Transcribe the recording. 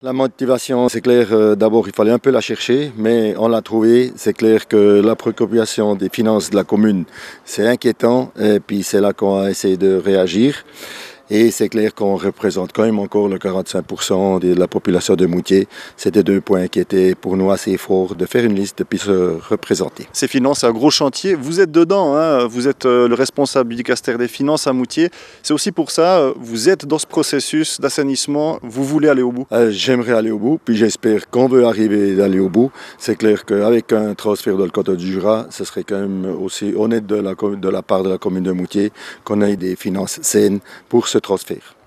La motivation, c'est clair, d'abord il fallait un peu la chercher, mais on l'a trouvée. C'est clair que la préoccupation des finances de la commune, c'est inquiétant, et puis c'est là qu'on a essayé de réagir. Et c'est clair qu'on représente quand même encore le 45% de la population de Moutier. C'était 2 points qui étaient pour nous assez forts de faire une liste et puis se représenter. Ces finances, c'est un gros chantier. Vous êtes dedans, hein. Vous êtes le responsable du dicaster des finances à Moutier. C'est aussi pour ça, vous êtes dans ce processus d'assainissement. Vous voulez aller au bout. J'aimerais aller au bout, puis j'espère qu'on veut arriver d'aller au bout. C'est clair qu'avec un transfert de le canton du Jura, ce serait quand même aussi honnête de la part de la commune de Moutier qu'on ait des finances saines pour ce transfert.